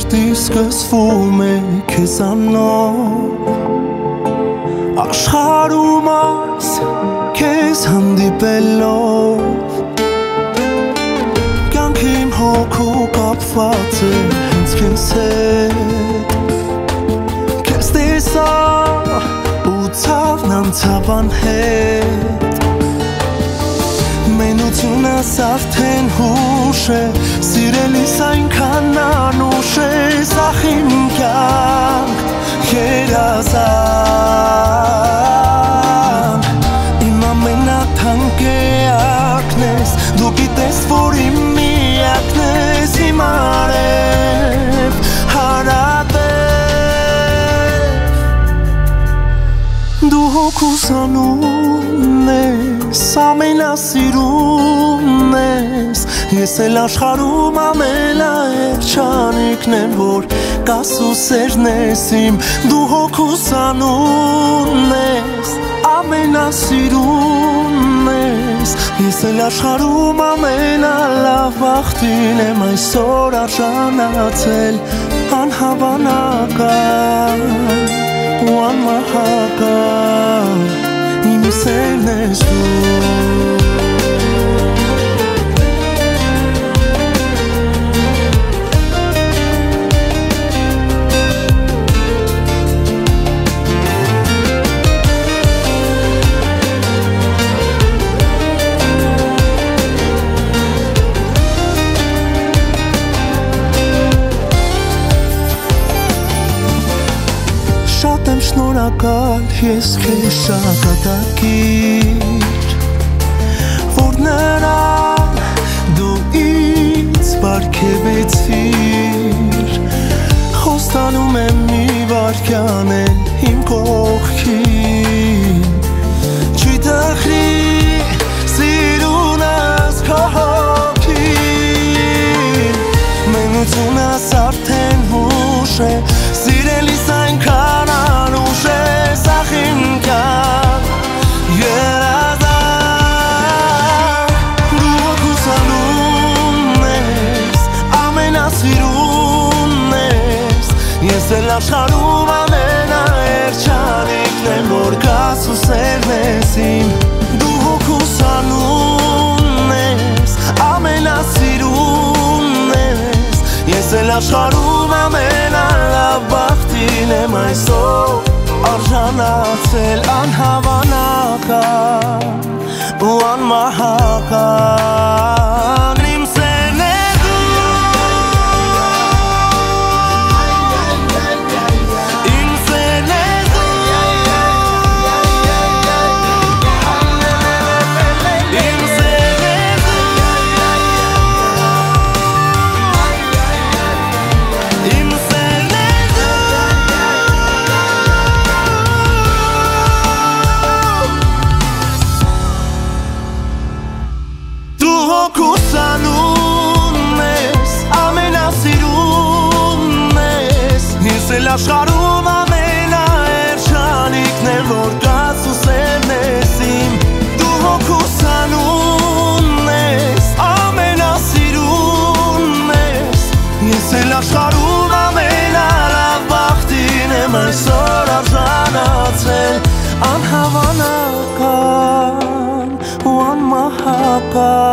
Երևույթի սկսվում է քեզանով Աշխարհում այս քեզ հանդիպելով Կյանքի իմ հոգու կապված է հենց քեզ հետ Քեզ տեսա ու ցավն անցավ անհետ Մենությունս արդեն հուշ է Սիրելիս այնքան անուշ է Սաղ իմ կյանք երազան Իմ ամենաթանկ էակն ես Դու գիտես, որ իմ միակն ես Իմ արև հարատև Դու հոգուս անուն ես Ամենասիրուն ես Ես էլ աշխարհում ամենաերջանիկն եմ Որ կաս ու սերն ես իմ Դու հոգուս անուն ես Ամենասիրուն ես Ես էլ աշխարհում ամենալավ բախտին եմ Այսօր արժանացել անհավանական ու անմահական Իմ սերն ես դու Շատ եմ շնորհակալ ես քեզ շագատակիր Որ նրան դու ինձ պարգևեցիր Խոստանում եմ մի վայրկյան էլ իմ կողքին Չի տխրի սիրունս քո հոգին Մենությունս արդեն հուշ է Սիրելիս այնքան անուշ է Սաղ իմ կյանք երազան Դու հոգուս անուն ես Ամենասիրուն ես Ես էլ աշխարհում ամենաերջանիկն եմ Որ կաս ու սերն ես իմ Դու հոգուս անուն ես Ամենասիրուն ես Ես էլ աշխարհում ամենալավ բախտին եմ Այսօր արժանացել անհավանական ու անմահական Իմ սերն ես դու Իմ սերն ես դու Իմ սերն ես դու Իմ սերն ես Դու հոգուս անուն ես Ամենասիրուն ես Ես էլ աշխարհում ամենաերջանիկն եմ Որ կաս ու սերն ես իմ Դու հոգուս անուն ես Ամենասիրուն ես Ես էլ աշխարհում ամենալավ բախտին եմ Այսօր արժանացել անհավանական ու անմահական